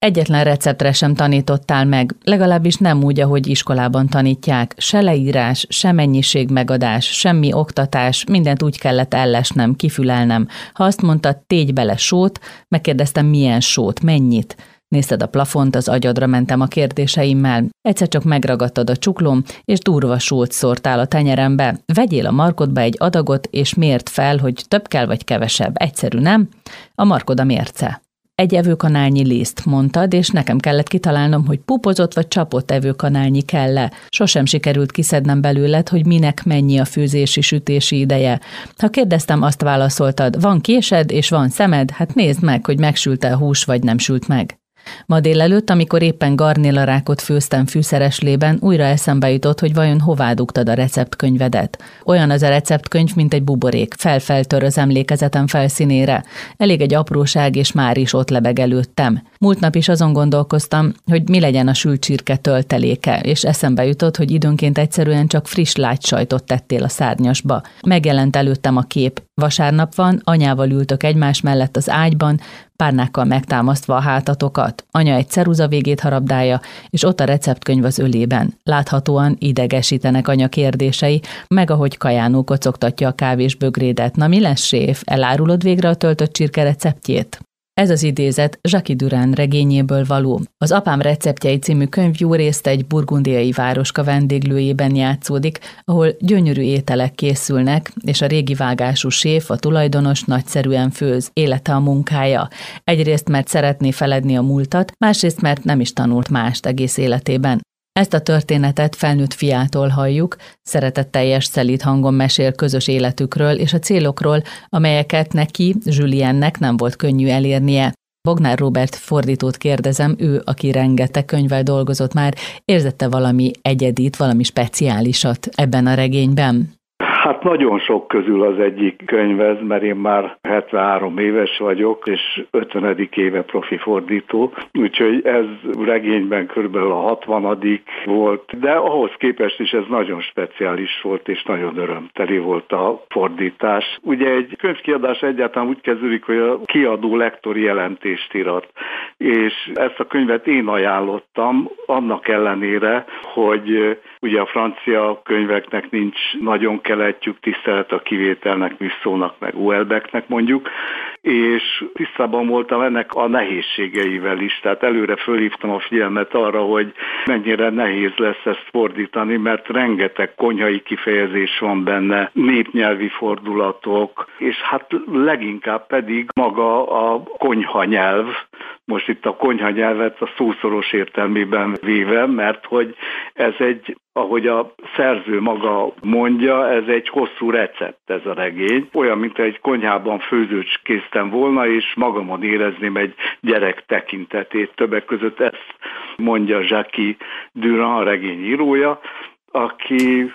Egyetlen receptre sem tanítottál meg, legalábbis nem úgy, ahogy iskolában tanítják. Se leírás, se mennyiségmegadás, semmi oktatás, mindent úgy kellett ellesnem, kifülelnem. Ha azt mondtad, tégy bele sót, megkérdeztem, milyen sót, mennyit. Nézted a plafont, az agyadra mentem a kérdéseimmel. Egyszer csak megragadtad a csuklóm, és durva sót szórtál a tenyerembe. Vegyél a markodba egy adagot, és mérd fel, hogy több kell vagy kevesebb. Egyszerű, nem? A markod a mérce. Egy evőkanálnyi liszt, mondtad, és nekem kellett kitalálnom, hogy pupozott vagy csapott evőkanálnyi kell-e. Sosem sikerült kiszednem belőled, hogy minek mennyi a főzési-sütési ideje. Ha kérdeztem, azt válaszoltad, van késed és van szemed, hát nézd meg, hogy megsült-e a hús vagy nem sült meg. Ma délelőtt, amikor éppen garnélarákot főztem fűszereslében, újra eszembe jutott, hogy vajon hová dugtad a receptkönyvedet. Olyan az a receptkönyv, mint egy buborék, feltör az emlékezetem felszínére. Elég egy apróság, és már is ott lebeg előttem. Múlt nap is azon gondolkoztam, hogy mi legyen a sült csirke tölteléke, és eszembe jutott, hogy időnként egyszerűen csak friss lágysajtot tettél a szárnyasba. Megjelent előttem a kép. Vasárnap van, anyával ültök egymás mellett az ágyban, párnákkal megtámasztva a hátatokat. Anya egy ceruza végét harabdálja, és ott a receptkönyv az ölében. Láthatóan idegesítenek anya kérdései, meg ahogy kajánul kocogtatja a kávés bögrédet. Na mi lesz, séf? Elárulod végre a töltött csirke receptjét? Ez az idézet Jacques Durand regényéből való. Az Apám receptjei című könyv jó részt egy burgundiai városka vendéglőjében játszódik, ahol gyönyörű ételek készülnek, és a régi vágású séf, a tulajdonos nagyszerűen főz, élete a munkája. Egyrészt, mert szeretné feledni a múltat, másrészt, mert nem is tanult mást egész életében. Ezt a történetet felnőtt fiától halljuk, szeretetteljes, szelíd hangon mesél közös életükről és a célokról, amelyeket neki, Juliennek nem volt könnyű elérnie. Bognár Róbert fordítót kérdezem, ő, aki rengeteg könyvvel dolgozott már, érzette valami egyedit, valami speciálisat ebben a regényben? Hát nagyon sok közül az egyik könyv ez, mert én már 73 éves vagyok, és 50. éve profi fordító, úgyhogy ez regényben körülbelül a 60. volt, de ahhoz képest is ez nagyon speciális volt, és nagyon örömteli volt a fordítás. Ugye egy könyvkiadás egyáltalán úgy kezdődik, hogy a kiadó lektori jelentést írat, és ezt a könyvet én ajánlottam, annak ellenére, hogy ugye a francia könyveknek nincs nagyon keletjük, tisztelet a kivételnek, Mussónak, meg Houellebecqnek mondjuk, és tisztában voltam ennek a nehézségeivel is, tehát előre fölhívtam a figyelmet arra, hogy mennyire nehéz lesz ezt fordítani, mert rengeteg konyhai kifejezés van benne, népnyelvi fordulatok, és hát leginkább pedig maga a konyhanyelv, most itt a konyhanyelvet a szószoros értelmében véve, mert hogy ez egy, ahogy a szerző maga mondja, ez egy hosszú recept ez a regény. Olyan, mint egy konyhában főzőcskéztem volna, és magamon érezném egy gyerek tekintetét. Többek között ezt mondja Jacques Durand, a regény írója, aki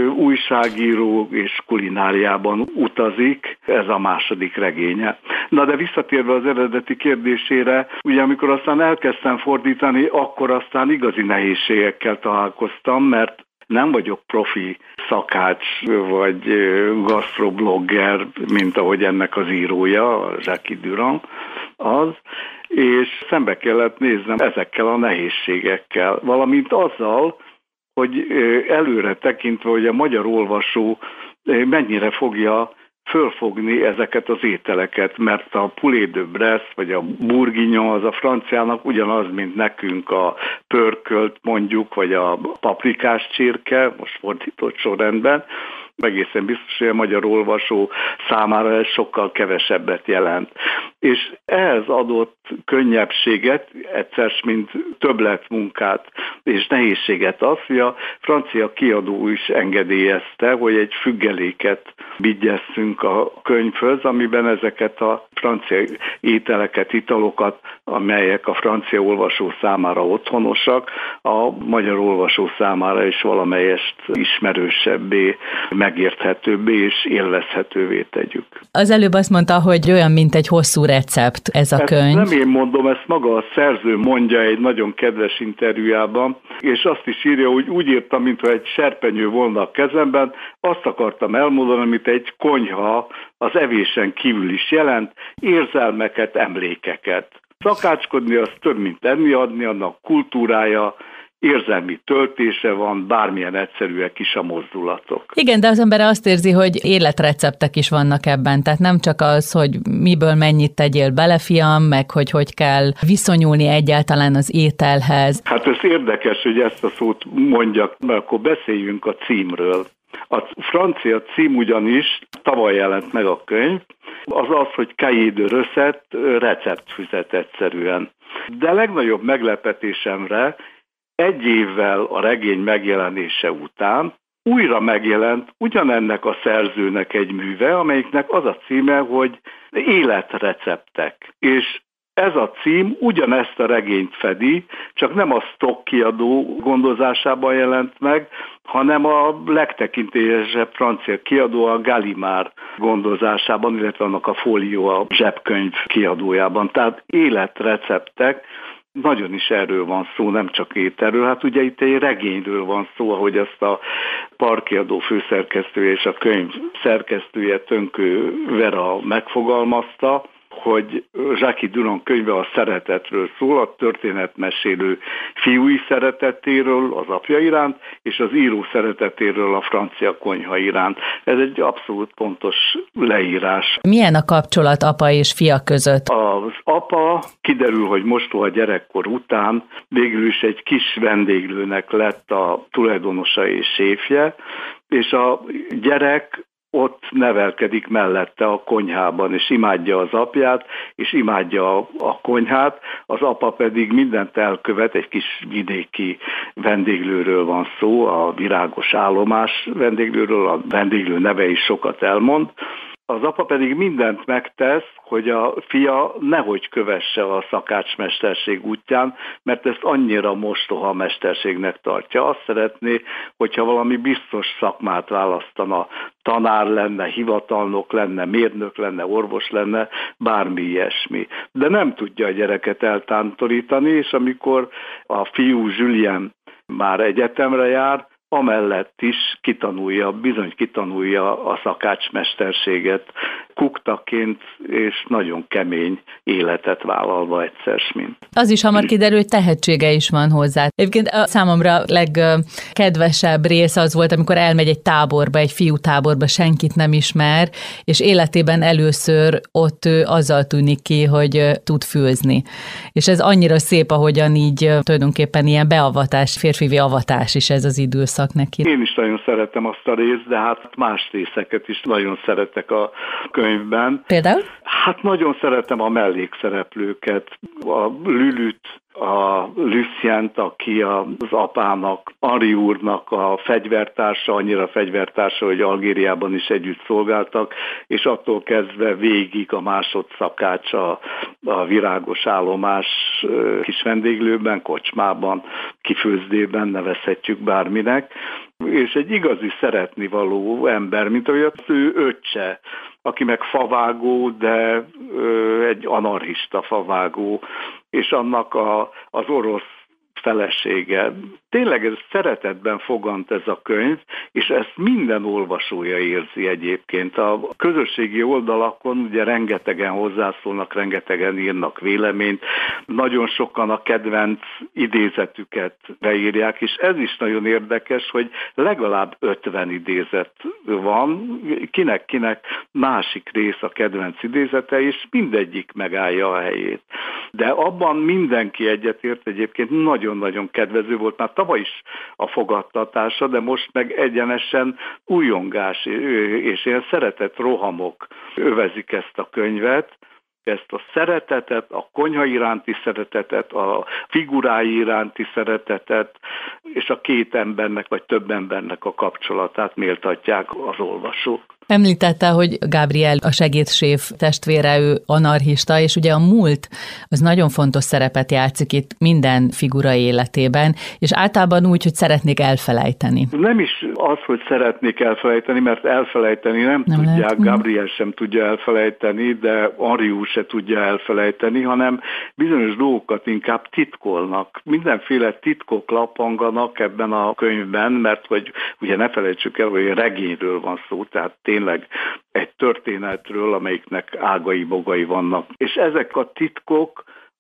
újságíró és kulináriában utazik, ez a második regénye. Na de visszatérve az eredeti kérdésére, ugye amikor aztán elkezdtem fordítani, akkor aztán igazi nehézségekkel találkoztam, mert nem vagyok profi szakács vagy gasztroblogger, mint ahogy ennek az írója, Jacques Durand az, és szembe kellett néznem ezekkel a nehézségekkel, valamint azzal, hogy előre tekintve, hogy a magyar olvasó mennyire fogja fölfogni ezeket az ételeket, mert a poulet de Brest vagy a bourguignon az a franciának ugyanaz, mint nekünk a pörkölt mondjuk, vagy a paprikás csirke, most fordított sorrendben, egészen biztos, hogy a magyar olvasó számára ez sokkal kevesebbet jelent. És ehhez adott könnyebbséget, egyszer mint többletmunkát és nehézséget az, hogy a francia kiadó is engedélyezte, hogy egy függeléket vigyesszünk a könyvhöz, amiben ezeket a francia ételeket, italokat, amelyek a francia olvasó számára otthonosak, a magyar olvasó számára is valamelyest ismerősebbé, megérthetőbbé és élvezhetővé tegyük. Az előbb azt mondta, hogy olyan, mint egy hosszú recept ez a könyv. Nem én mondom, ezt maga a szerző mondja egy nagyon kedves interjújában, és azt is írja, hogy úgy írtam, mintha egy serpenyő volna a kezemben, azt akartam elmondani, amit egy konyha az evésen kívül is jelent, érzelmeket, emlékeket. Szakácskodni az több, mint enni-adni, annak kultúrája, érzelmi töltése van, bármilyen egyszerűek is a mozdulatok. Igen, de az ember azt érzi, hogy életreceptek is vannak ebben, tehát nem csak az, hogy miből mennyit tegyél bele, fiam, meg hogy kell viszonyulni egyáltalán az ételhez. Hát ez érdekes, hogy ezt a szót mondjak, mert akkor beszéljünk a címről. A francia cím ugyanis, tavaly jelent meg a könyv, az, hogy cahier de recette, receptfüzet egyszerűen. De legnagyobb meglepetésemre egy évvel a regény megjelenése után újra megjelent ugyanennek a szerzőnek egy műve, amelyiknek az a címe, hogy Életreceptek. És ez a cím ugyanezt a regényt fedi, csak nem a Stock kiadó gondozásában jelent meg, hanem a legtekintélyesebb francia kiadó, a Gallimard gondozásában, illetve annak a Folio, a zsebkönyv kiadójában. Tehát Életreceptek, nagyon is erről van szó, nem csak ételről. Hát ugye itt egy regényről van szó, ahogy ezt a Parkiadó főszerkesztője és a könyv szerkesztője Tönkő Vera megfogalmazta, hogy Jacques Duron könyve a szeretetről szól, a történetmesélő fiúi szeretetéről az apja iránt, és az író szeretetéről a francia konyha iránt. Ez egy abszolút pontos leírás. Milyen a kapcsolat apa és fia között? Az apa, kiderül, hogy mostoha gyerekkor után végül is egy kis vendéglőnek lett a tulajdonosa és séfje, és a gyerek ott nevelkedik mellette a konyhában, és imádja az apját, és imádja a konyhát, az apa pedig mindent elkövet, egy kis vidéki vendéglőről van szó, a Virágos Állomás vendéglőről, a vendéglő neve is sokat elmond. Az apa pedig mindent megtesz, hogy a fia nehogy kövesse a szakácsmesterség útján, mert ezt annyira mostoha mesterségnek tartja. Azt szeretné, hogyha valami biztos szakmát választana, tanár lenne, hivatalnok lenne, mérnök lenne, orvos lenne, bármi ilyesmi. De nem tudja a gyereket eltántorítani, és amikor a fiú Julien már egyetemre jár, amellett is kitanulja a szakácsmesterséget kuktaként, és nagyon kemény életet vállalva egyszer mint. Az is hamar kiderül, hogy tehetsége is van hozzá. Egyébként a számomra legkedvesebb rész az volt, amikor elmegy egy táborba, egy fiútáborba, senkit nem ismer, és életében először ott azzal tűnik ki, hogy tud főzni. És ez annyira szép, ahogyan így tulajdonképpen ilyen beavatás, férfivi avatás is ez az időszak neki. Én is nagyon szeretem azt a részt, de hát más részeket is nagyon szeretek a könyvben. Például? Hát nagyon szeretem a mellékszereplőket, a Lülüt, a Lucient, aki az apának, Henri úrnak a fegyvertársa, annyira fegyvertársa, hogy Algériában is együtt szolgáltak, és attól kezdve végig a másodszakács a Virágos Állomás kis vendéglőben, kocsmában, kifőzdében, nevezhetjük bárminek, és egy igazi szeretnivaló ember, mint ahogy az ő öccse, aki meg favágó, de egy anarchista favágó, és annak az orosz felesége. Tényleg ez szeretetben fogant ez a könyv, és ezt minden olvasója érzi egyébként. A közösségi oldalakon ugye rengetegen hozzászólnak, rengetegen írnak véleményt, nagyon sokan a kedvenc idézetüket beírják, és ez is nagyon érdekes, hogy legalább 50 idézet van, kinek másik rész a kedvenc idézete, és mindegyik megállja a helyét. De abban mindenki egyetért, egyébként nagyon-nagyon kedvező volt, már tavaly is a fogadtatása, de most meg egyenesen újongás és ilyen szeretett rohamok övezik ezt a könyvet, ezt a szeretetet, a konyha iránti szeretetet, a figurái iránti szeretetet, és a két embernek vagy több embernek a kapcsolatát méltatják az olvasók. Említette, hogy Gabriel a segédséf testvére, ő anarchista, és ugye a múlt az nagyon fontos szerepet játszik itt minden figura életében, és általában úgy, hogy szeretnék elfelejteni. Nem is az, hogy szeretnék elfelejteni, mert elfelejteni nem tudják, lehet. Gabriel sem tudja elfelejteni, de Henri se tudja elfelejteni, hanem bizonyos dolgokat inkább titkolnak. Mindenféle titkok lappanganak ebben a könyvben, mert hogy ugye ne felejtsük el, hogy regényről van szó, tehát tényleg egy történetről, amelyiknek ágai, bogai vannak. És ezek a titkok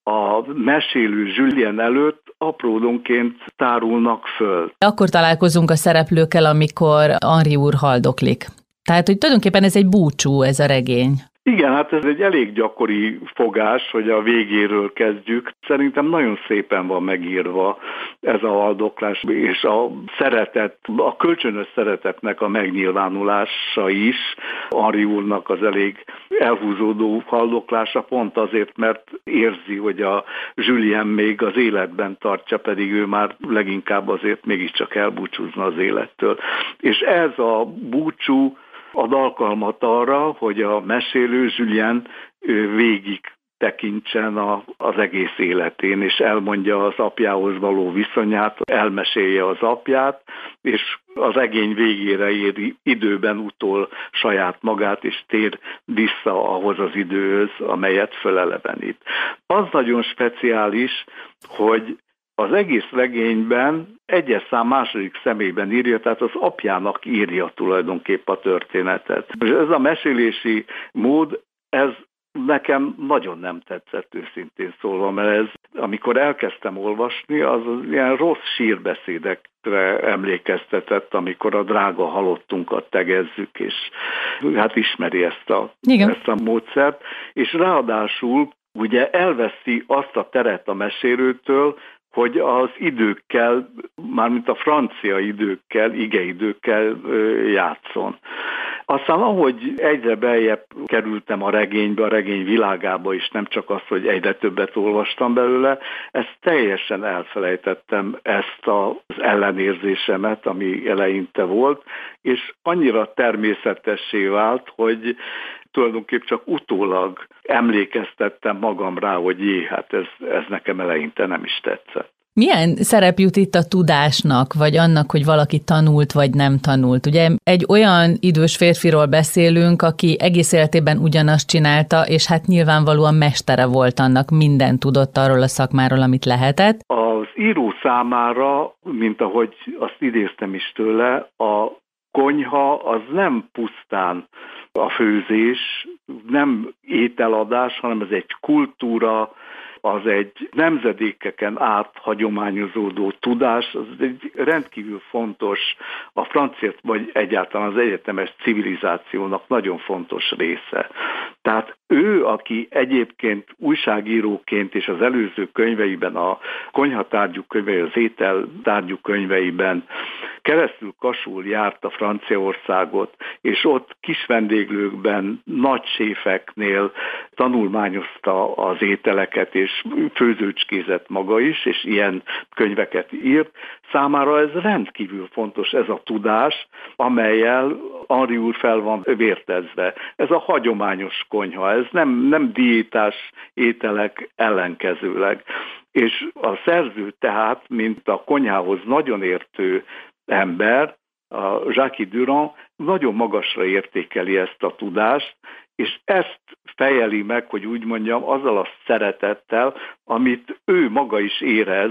a mesélő Julien előtt apródonként tárulnak föl. Akkor találkozunk a szereplőkkel, amikor Henri úr haldoklik. Tehát, hogy tulajdonképpen ez egy búcsú, ez a regény. Igen, hát ez egy elég gyakori fogás, hogy a végéről kezdjük. Szerintem nagyon szépen van megírva ez a haldoklás, és a szeretet, a kölcsönös szeretetnek a megnyilvánulása is, Henri úrnak az elég elhúzódó haldoklása pont azért, mert érzi, hogy a Julien még az életben tartja, pedig ő már leginkább azért mégiscsak elbúcsúzna az élettől. És ez a búcsú ad alkalmat arra, hogy a mesélő Julien végig tekintsen az egész életén, és elmondja az apjához való viszonyát, elmesélje az apját, és a regény végére ér időben utol saját magát, és tér vissza ahhoz az időhöz, amelyet fölelevenít. Az nagyon speciális, hogy az egész regényben egyes szám második személyben írja, tehát az apjának írja tulajdonképp a történetet. És ez a mesélési mód, ez nekem nagyon nem tetszett őszintén szólva, mert ez, amikor elkezdtem olvasni, az ilyen rossz sírbeszédekre emlékeztetett, amikor a drága halottunkat tegezzük, és hát ismeri ezt a módszert, és ráadásul ugye elveszi azt a teret a mesélőtől, hogy az időkkel, mármint a francia időkkel, igeidőkkel játszon. Aztán ahogy egyre beljebb kerültem a regénybe, a regény világába is, nem csak az, hogy egyre többet olvastam belőle, ezt teljesen elfelejtettem, ezt az ellenérzésemet, ami eleinte volt, és annyira természetessé vált, hogy tulajdonképp csak utólag emlékeztettem magam rá, hogy hát ez nekem eleinte nem is tetszett. Milyen szerep jut itt a tudásnak, vagy annak, hogy valaki tanult, vagy nem tanult? Ugye egy olyan idős férfiról beszélünk, aki egész életében ugyanazt csinálta, és hát nyilvánvalóan mestere volt annak, mindent tudott arról a szakmáról, amit lehetett. Az író számára, mint ahogy azt idéztem is tőle, a konyha az nem pusztán a főzés, nem ételadás, hanem ez egy kultúra, az egy nemzedékeken át hagyományozódó tudás, az egy rendkívül fontos, a francia vagy egyáltalán az egyetemes civilizációnak nagyon fontos része. Tehát ő, aki egyébként újságíróként és az előző könyveiben, a konyhatárgyú könyveiben, az ételtárgyú könyveiben keresztül kasul járta Franciaországot, és ott kis vendéglőkben, nagy séfeknél tanulmányozta az ételeket, és főzőcskézett maga is, és ilyen könyveket írt. Számára ez rendkívül fontos, ez a tudás, amellyel Henri úr fel van vértezve. Ez a hagyományos konyha, ez nem diétás ételek ellenkezőleg. És a szerző tehát, mint a konyhához nagyon értő ember, a Jacques Durand nagyon magasra értékeli ezt a tudást, és ezt fejeli meg, hogy úgy mondjam, azzal a szeretettel, amit ő maga is érez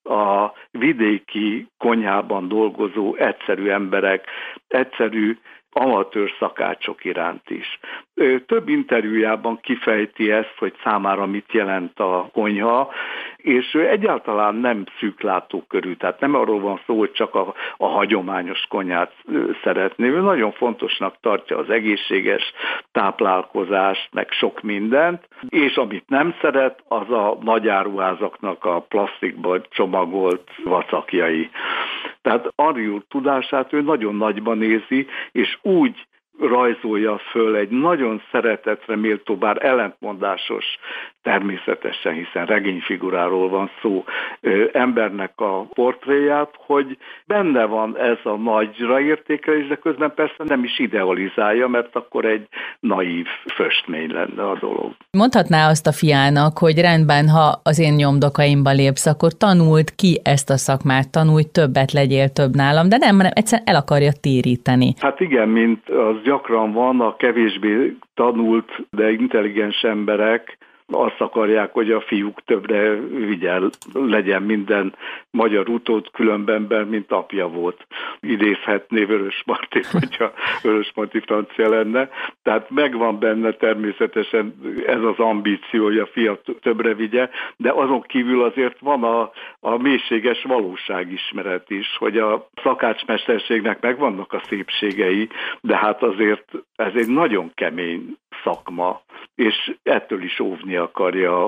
a vidéki konyhában dolgozó egyszerű emberek, egyszerű amatőr szakácsok iránt is. Több interjújában kifejti ezt, hogy számára mit jelent a konyha, és ő egyáltalán nem szűklátókörű, tehát nem arról van szó, hogy csak a hagyományos konyhát szeretné. Ő nagyon fontosnak tartja az egészséges táplálkozást, meg sok mindent, és amit nem szeret, az a nagyáruházaknak a plasztikba csomagolt vacakjai. Tehát Henri úr tudását ő nagyon nagyban nézi, és úgy rajzolja föl egy nagyon szeretetre méltó, bár ellentmondásos, természetesen, hiszen regényfiguráról van szó, embernek a portréját, hogy benne van ez a nagyra értékelés, de közben persze nem is idealizálja, mert akkor egy naív föstmény lenne a dolog. Mondhatná azt a fiának, hogy rendben, ha az én nyomdokaimba lépsz, akkor tanult ki ezt a szakmát, tanulj többet, legyél több nálam, de nem, egyszerűen el akarja téríteni. Hát igen, mint az gyakran van, a kevésbé tanult, de intelligens emberek azt akarják, hogy a fiúk többre legyen minden magyar utód, különben, mint apja volt. Idézhetné Vörös Marti, hogyha Vörös Marti francia lenne. Tehát megvan benne természetesen ez az ambíció, hogy a fiat többre vigye, de azon kívül azért van a mélységes valóságismeret is, hogy a szakácsmesterségnek megvannak a szépségei, de hát azért ez egy nagyon kemény szakma, és ettől is óvni akarja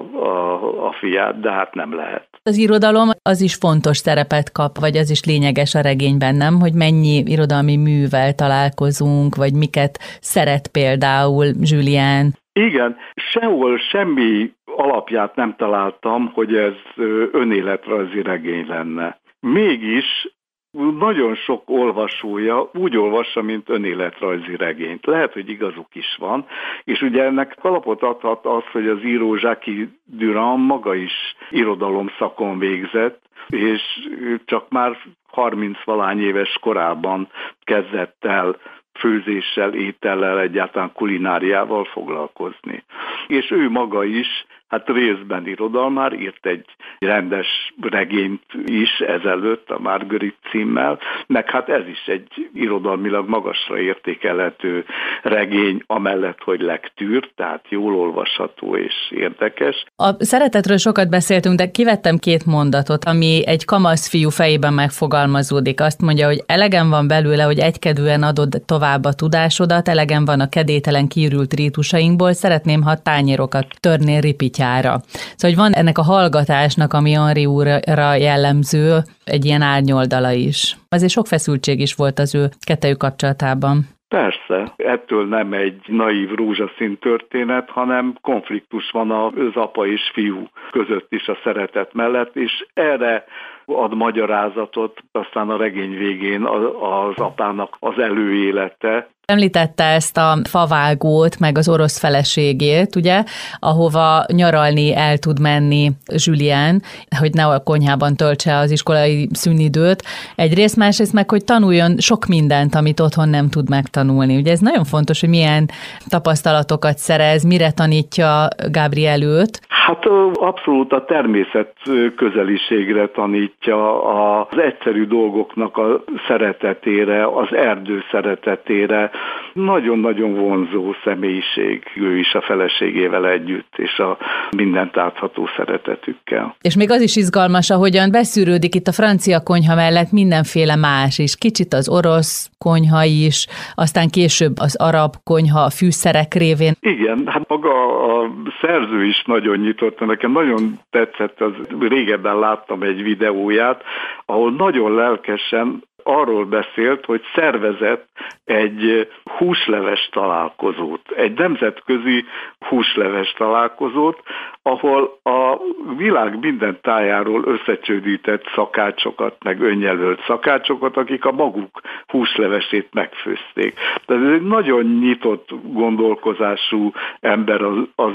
a fiát, de hát nem lehet. Az irodalom az is fontos szerepet kap, vagy az is lényeges a regényben, nem? Hogy mennyi irodalmi művel találkozunk, vagy miket szeret például Julien. Igen, sehol semmi alapját nem találtam, hogy ez önéletrajzi regény lenne. Mégis nagyon sok olvasója úgy olvassa, mint önéletrajzi regényt. Lehet, hogy igazuk is van, és ugye ennek alapot adhat az, hogy az író Jacques Durand maga is irodalomszakon végzett, és csak már 30-valány éves korában kezdett el főzéssel, étellel, egyáltalán kulináriával foglalkozni. És ő maga is, hát részben irodalmár, írt egy rendes regényt is ezelőtt, a Marguerite címmel, meg hát ez is egy irodalmilag magasra értékelhető regény, amellett, hogy lektűr, tehát jól olvasható és érdekes. A szeretetről sokat beszéltünk, de kivettem 2 mondatot, ami egy kamasz fiú fejében megfogalmazódik. Azt mondja, hogy elegem van belőle, hogy egykedvűen adod tovább a tudásodat, elegem van a kedélytelen kiürült rítusainkból, szeretném, ha tányérokat törnél ripityára. Szóval, hogy van ennek a hallgatásnak, ami Henri úrra jellemző, egy ilyen árnyoldala is. Azért sok feszültség is volt az ő kettejük kapcsolatában. Persze, ettől nem egy naív rózsaszín történet, hanem konfliktus van az apa és fiú között is a szeretet mellett, és erre ad magyarázatot, aztán a regény végén az apának az előélete. Említette ezt a favágót, meg az orosz feleségét, ugye, ahova nyaralni el tud menni Julien, hogy ne a konyhában töltse az iskolai szünidőt. Egyrészt, másrészt meg, hogy tanuljon sok mindent, amit otthon nem tud megtanulni. Ugye ez nagyon fontos, hogy milyen tapasztalatokat szerez, mire tanítja Gabriel őt. Hát abszolút a természet közeliségre tanítja, az egyszerű dolgoknak a szeretetére, az erdő szeretetére. Nagyon-nagyon vonzó személyiség ő is a feleségével együtt, és a mindent átható szeretetükkel. És még az is izgalmas, ahogyan beszűrődik itt a francia konyha mellett mindenféle más is. Kicsit az orosz konyha is, aztán később az arab konyha a fűszerek révén. Igen, hát maga a szerző is nagyon nyitott. Nekem nagyon tetszett, régebben láttam egy videóját, ahol nagyon lelkesen arról beszélt, hogy szervezett egy húsleves találkozót, egy nemzetközi húsleves találkozót, ahol a világ minden tájáról összecsődített szakácsokat, meg önjelölt szakácsokat, akik a maguk húslevesét megfőzték. Tehát ez egy nagyon nyitott gondolkozású ember az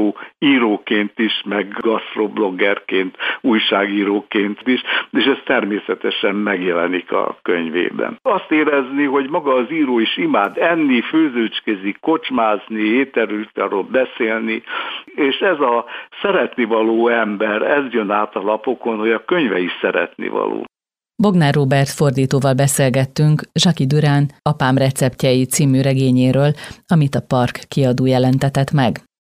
íróként is, meg gasztrobloggerként, újságíróként is, és ez természetesen megjelenik a könyvében. Azt érezni, hogy maga az író is imád enni, főzőcskézni, kocsmázni, ételről beszélni, és ez a szeretnivaló ember, ez jön át a lapokon, hogy a könyve is szeretnivaló. Bognár Róbert fordítóval beszélgettünk Jacques Durand Apám receptjei című regényéről, amit a Park kiadó jelentetett meg.